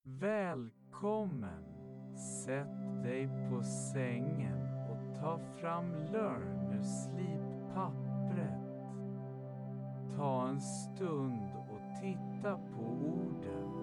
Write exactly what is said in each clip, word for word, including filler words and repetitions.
Välkommen! Sätt dig på sängen och ta fram Learn ur slippappret. Ta en stund och titta på orden.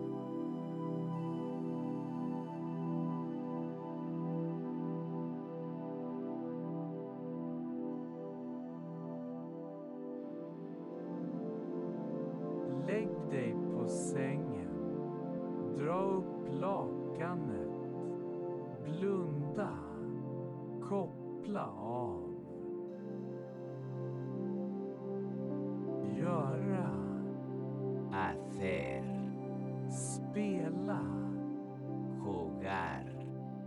Lägg dig på sängen. Dra upp lakanet. Blunda. Koppla av. Göra. Hacer. Spela. Jugar.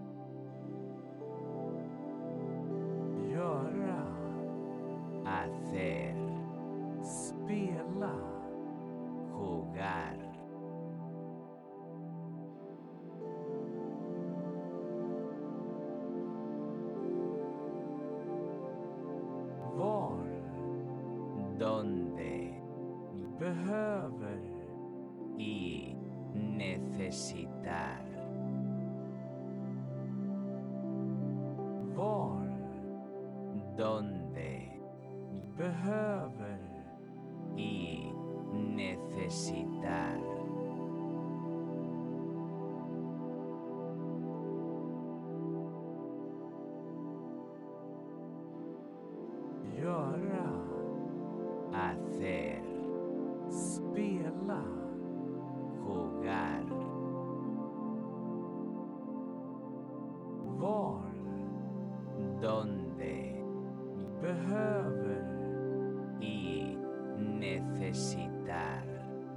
Göra. Hacer. Spela. Jugar. Var. Donde. Behöver. Y necesitar. Var. Donde. Behöver. Y necesitar. Göra. Hacer. Spela. Jugar. Var. Donde. Behöver. Y necesitar.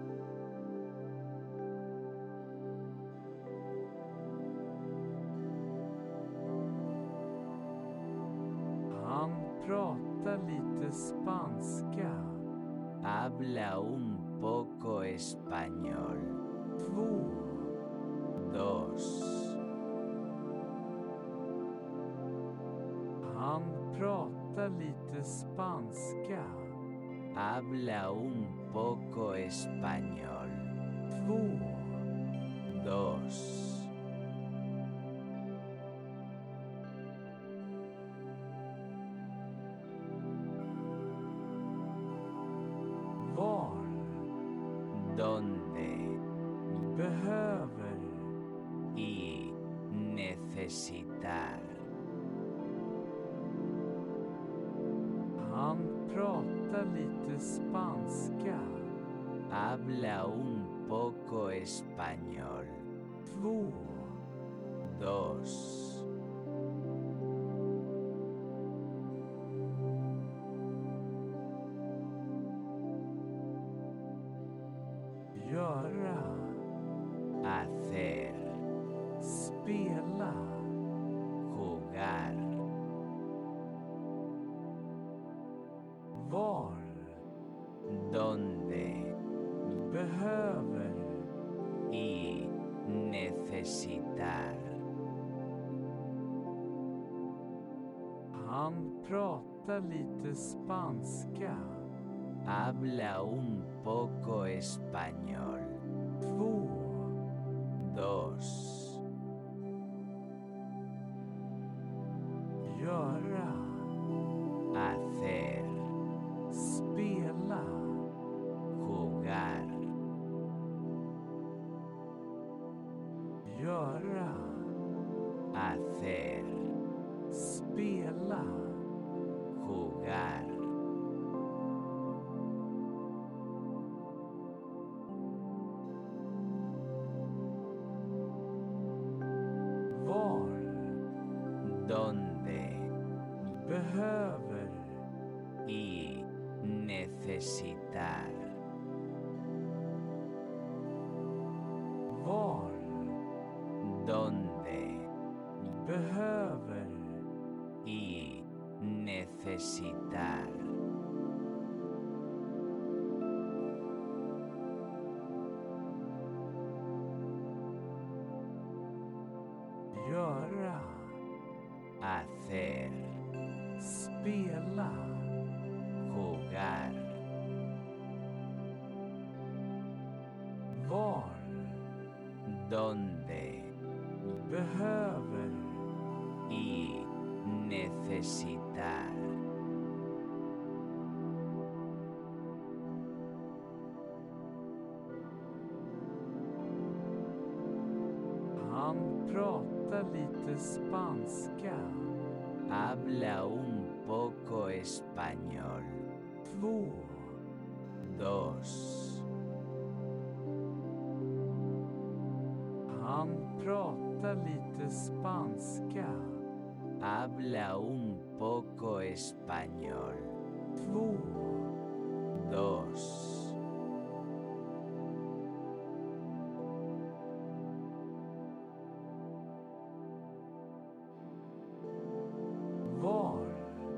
Han pratar lite spanska. Habla un poco español. Två. Dos. Han pratar lite spanska. Habla un poco español. Två. Dos. Var. Donde. Behöver. Y necesitar. Han pratar lite spanska. Habla un poco español. Två. Dos. Göra. Hacer. Spela. Jugar. Var. Donde. Behöver. Y necesitar. Han pratar lite spanska. Habla un poco español. Två. Dos. Göra. Hacer. Spela. Jugar. Göra. Hacer. Spela. Jugar. Var. Donde. Behöver. Y necesitar. Var. Donde. Behöver. Y necesitar. Göra. Hacer. Spela. Jugar. Var. donde behöver, y necesitar. Han pratar lite spanska. Habla un poco español. Två, Dos. han pratar lite spanska. Habla un poco español. Två, Dos. var,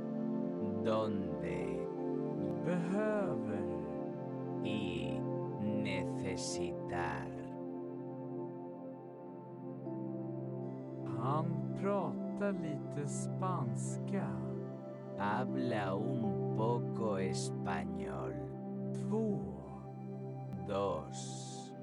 Donde behöver, y necesitar. han pratar lite spanska. Habla un poco español. Två, Dos.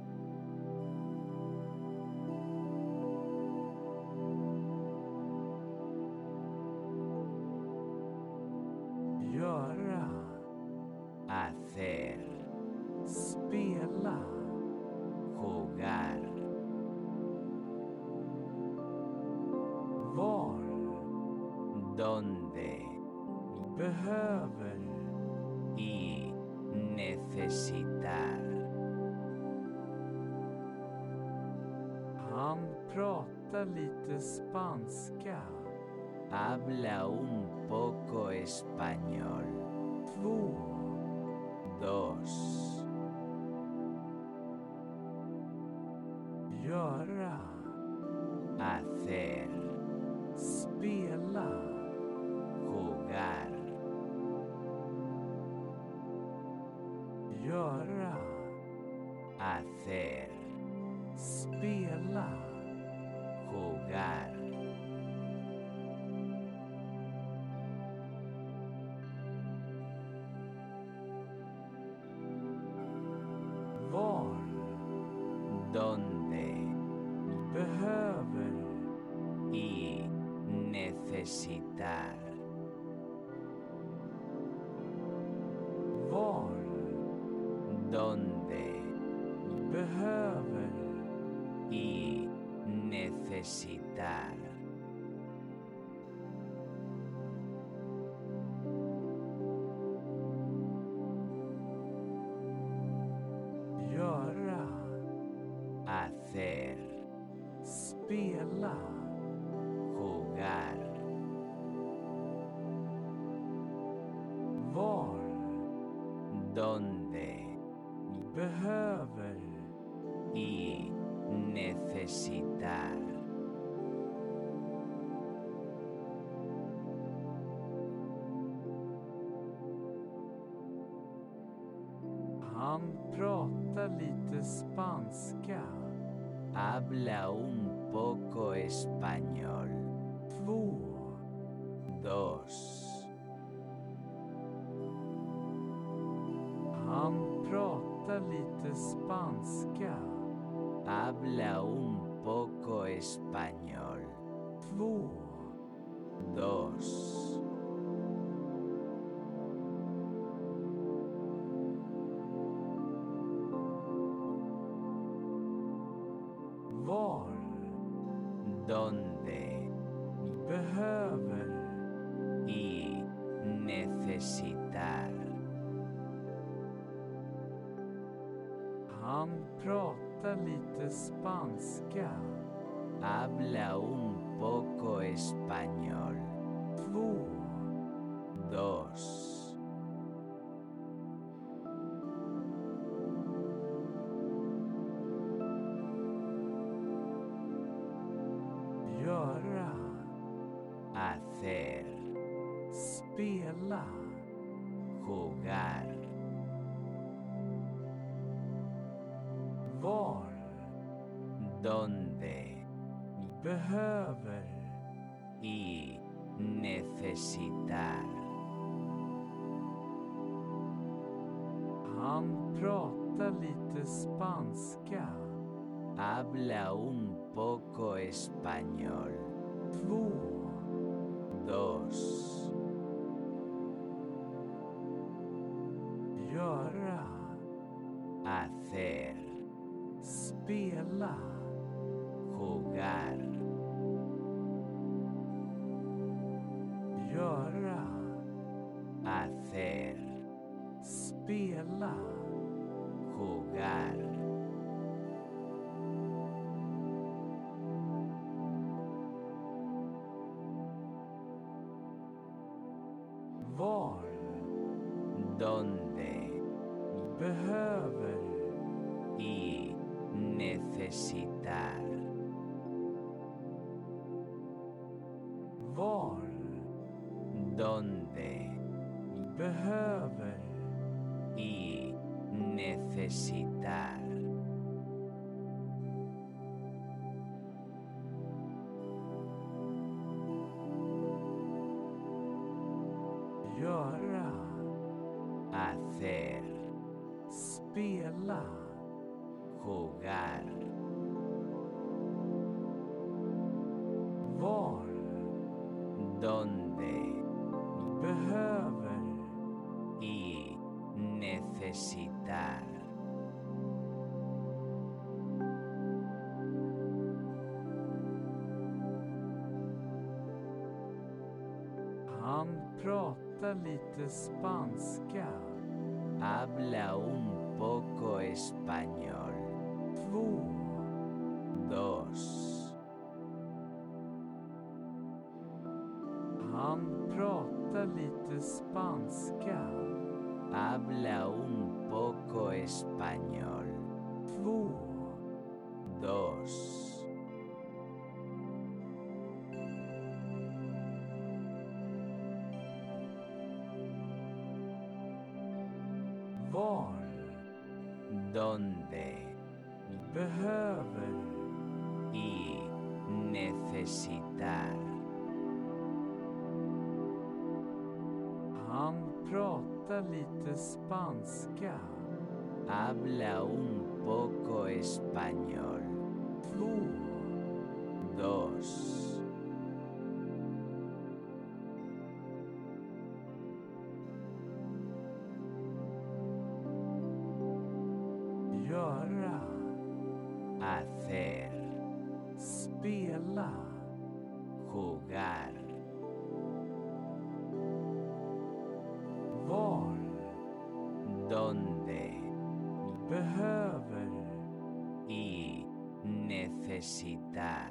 göra, Hacer. spela, Jugar. var, Donde behöver, y necesitar. han pratar lite spanska. Habla un poco español. Två, Dos. göra, Hacer. spela, Jugar. göra, Hacer. spela, Jugar. var, Donde behöver, y necesitar. var, Donde behöver, y necesitar. göra, Hacer. spela, Jugar. var, Donde behöver, y necesitar. han pratar lite spanska. Habla un poco español. Två, Dos. han pratar lite spanska. Habla un poco español. Två, Dos. var, Donde behöver, y necesitar. han pratar lite spanska. Habla un poco español. Två, Dos. göra, Hacer. spela, Jugar. var, Donde behöver, y necesitar. han pratar lite spanska. Habla un poco español. två, Dos. göra, Hacer. spela, Jugar. göra, Hacer. spela, Jugar. var, Donde. behöver, Y. Necesitar. var, Donde. behöver, Y. Necesitar. göra, Hacer. spela, Jugar. var, Donde. behöver, Y. Necesitar. han pratar lite spanska, Habla un poco español. två, Dos. han pratar lite spanska, Habla un poco español. två, Dos. var, Donde. behöver, Y. Necesitar. han pratar lite spanska, Habla un poco español. två, Dos. göra, Hacer. spela, Jugar. var, Donde. behöver, Y. Necesitar.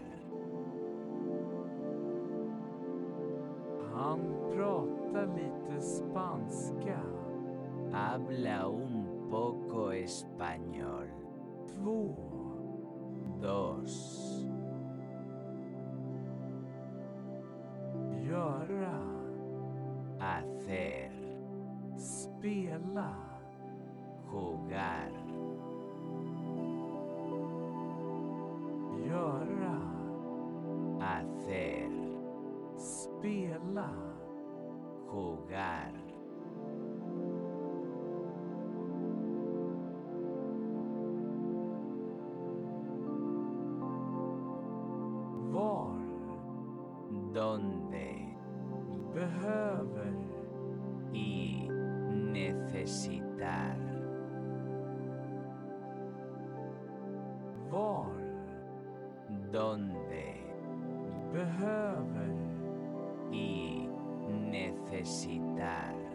han pratar lite spanska, Habla un poco español. två, Dos. göra, Hacer. spela, Jugar. göra, Hacer. spela, Jugar. var, Donde. behöver, Y. Necesitar. var, Donde. behöver, Y. Necesitar.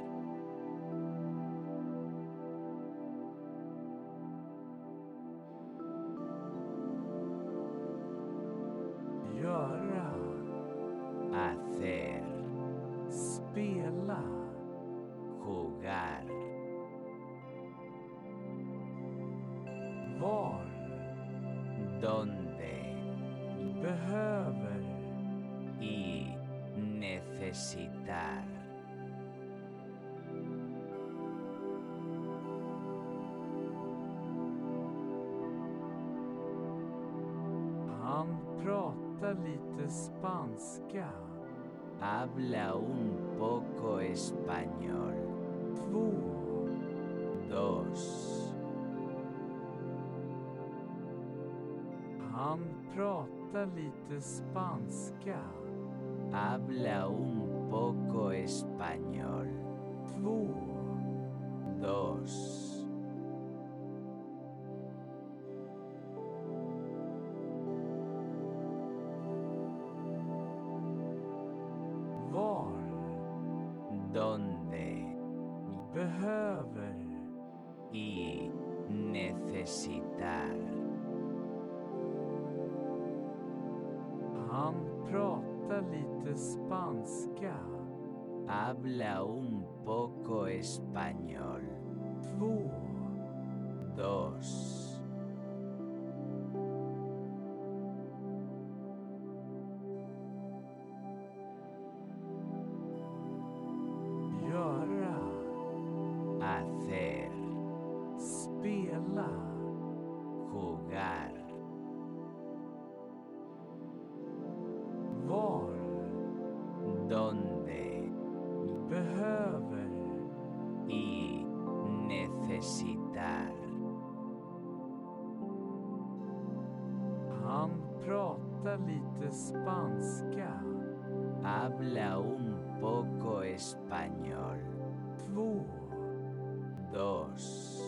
göra, Hacer. spela, Jugar. var, Donde. behöver, Y. Necesitar. han pratar lite spanska, Habla un poco español. två, Dos. Han pratar lite spanska. Habla un poco español. Två. Dos. Var. ¿Dónde? Behöver. Y necesitar. Han pratar lite spanska. Habla un poco español. Två. Dos. Göra. Hacer. Spela. Jugar. Var. ¿Dónde? Behöver. Y necesitar. Han pratar lite spanska. Habla un poco español. Två. Dos.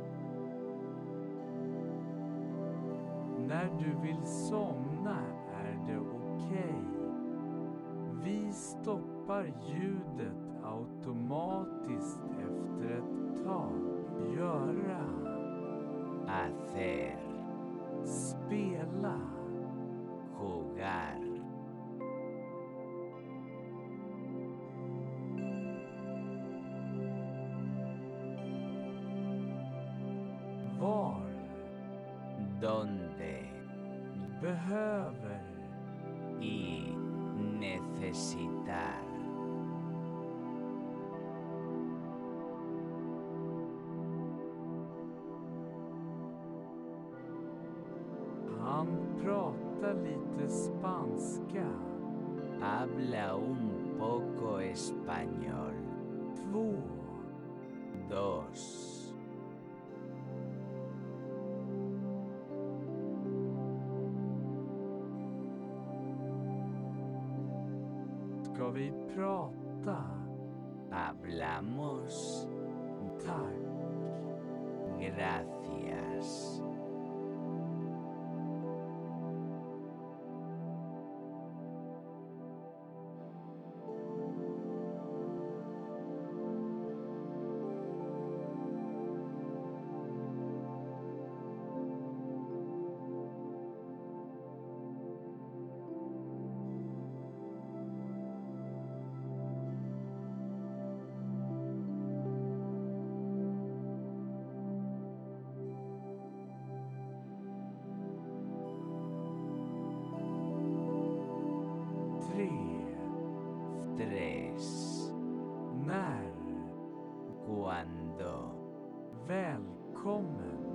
När du vill somna är det okej. Vi stoppar ljudet automatiskt efter ett tag. Göra. Hacer. Spela. Jugar. Var. ¿Dónde? Behöver. Y necesitar. Han pratar lite spanska. Habla un poco español. Två. Dos. Ska vi prata? Hablamos. Tack. Gracias. Tre. Tres. När. Cuando. Välkommen.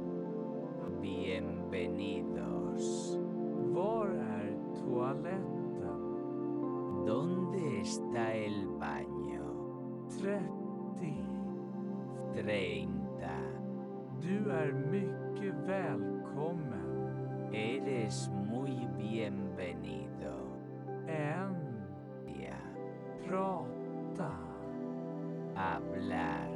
Bienvenidos. Var är toaletten? ¿Dónde está el baño? trettio. Treinta. Du är mycket välkommen. Eres muy bienvenido. En. Ya. Prata. Hablar.